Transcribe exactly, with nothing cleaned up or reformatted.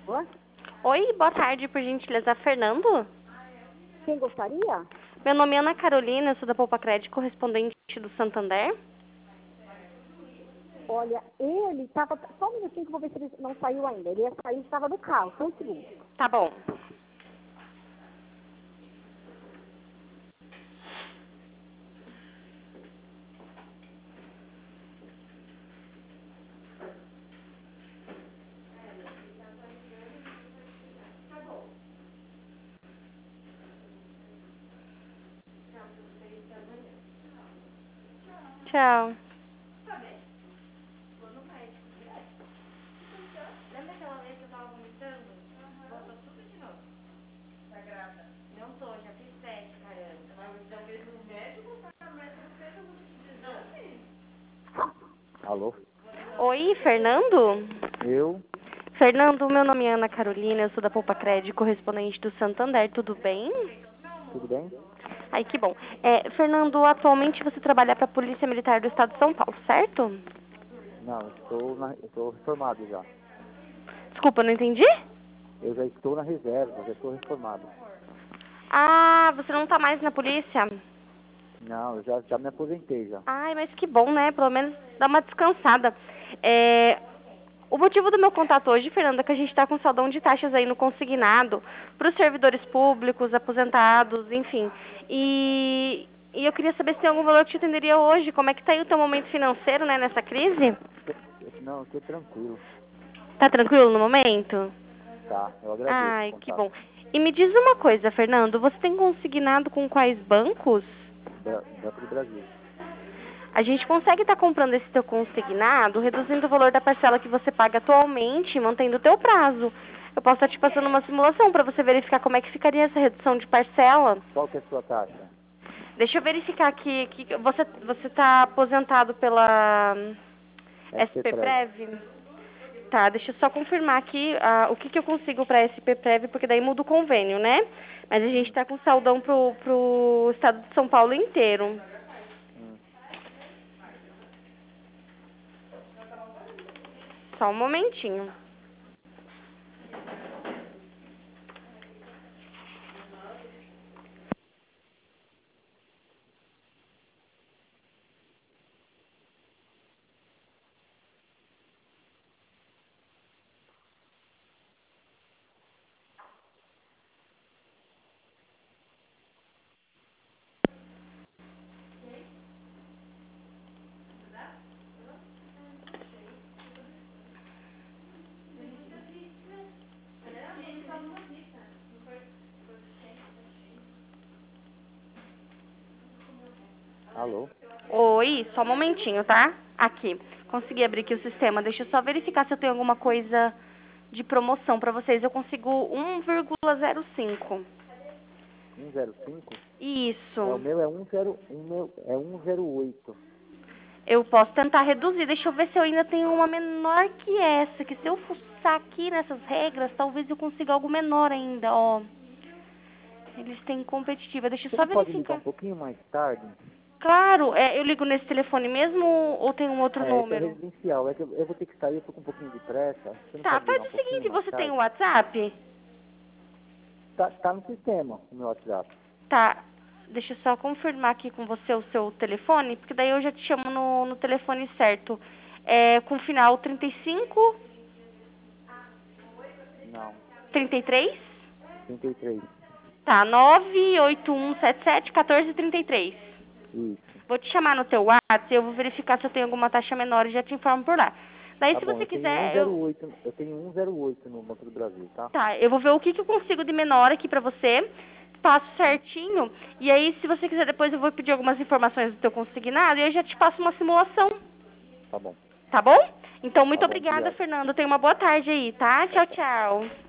Boa. Oi, boa tarde, por gentileza, Fernando? Quem gostaria? Meu nome é Ana Carolina, eu sou da Poupa Crédito, correspondente do Santander. Olha, ele estava... Só um minutinho que eu vou ver se ele não saiu ainda. Ele ia sair, estava no carro. Só um segundo. Tá bom. Tchau. Lembra aquela vez que eu tava vomitando? Voltou tudo de novo. Tá grávida? Não tô, já fiz sete, caramba. Mas já fez no médico? Tá, mas não fez algum tipo de exame? Alô? Oi, Fernando? Eu? Fernando, meu nome é Ana Carolina, eu sou da Poupa Crédito, correspondente do Santander, tudo bem? Tudo bem? Ai, que bom. É, Fernando, atualmente você trabalha para a Polícia Militar do Estado de São Paulo, certo? Não, estou, na, estou reformado já. Desculpa, não entendi? Eu já estou na reserva, já estou reformado. Ah, você não tá mais na polícia? Não, eu já, já me aposentei já. Ai, mas que bom, né? Pelo menos dá uma descansada. É, o motivo do meu contato hoje, Fernanda, é que a gente está com saldão de taxas aí no consignado para os servidores públicos, aposentados, enfim. E, e eu queria saber se tem algum valor que te atenderia hoje. Como é que tá aí o teu momento financeiro, né, nessa crise? Não, estou tranquilo. Tá tranquilo no momento? Tá, eu agradeço o Ai, que contato. bom. E me diz uma coisa, Fernando, você tem consignado com quais bancos? Bra- Banco do Brasil. A gente consegue estar comprando esse teu consignado, reduzindo o valor da parcela que você paga atualmente, mantendo o teu prazo. Eu posso estar te passando uma simulação para você verificar como é que ficaria essa redução de parcela. Qual que é a sua taxa? Deixa eu verificar aqui, que você você está aposentado pela S P S P Prev. Prev? Tá, deixa eu só confirmar aqui ah, o que, que eu consigo para S P Prev, porque daí muda o convênio, né? Mas a gente Hum, está com saldão pro, pro estado de São Paulo inteiro. hum. Só um momentinho. Alô? Oi, só um momentinho, tá? Aqui. Consegui abrir aqui o sistema. Deixa eu só verificar se eu tenho alguma coisa de promoção pra vocês. Eu consigo um vírgula zero cinco. um zero cinco? É, o Isso. meu é um zero, um meu é um zero oito. Eu posso tentar reduzir. Deixa eu ver se eu ainda tenho uma menor que essa. Que se eu fuçar aqui nessas regras, talvez eu consiga algo menor ainda, ó. Eles têm competitiva. Deixa eu Você só não pode ligar verificar. um pouquinho mais tarde? Claro, é, eu ligo nesse telefone mesmo ou tem um outro É, esse é número? residencial. É que eu, eu vou ter que sair, eu tô com um pouquinho de pressa. Você não Tá, pode ligar faz um o pouquinho seguinte, mais você tem o tarde? WhatsApp? Tá, tá no sistema, o meu WhatsApp. Tá, deixa eu só confirmar aqui com você o seu telefone, porque daí eu já te chamo no, no telefone certo. É com final trinta e cinco, Não, trinta e três? trinta e três. Tá, nove oito um sete sete um quatro três três. Isso. Vou te chamar no teu WhatsApp, eu vou verificar se eu tenho alguma taxa menor e já te informo por lá. Daí Tá se bom, você eu tenho um quiser, zero eu... oito, eu tenho um zero oito no Banco do Brasil, tá? Tá, eu vou ver o que, que eu consigo de menor aqui pra você, passo Hum, certinho, e aí se você quiser depois eu vou pedir algumas informações do teu consignado e eu já te passo uma simulação. tá bom, Tá bom? Então, tá muito bom, obrigada, obrigado. Fernando. Tenha uma boa tarde aí, tá? Tchau, Tchau, tchau. tchau.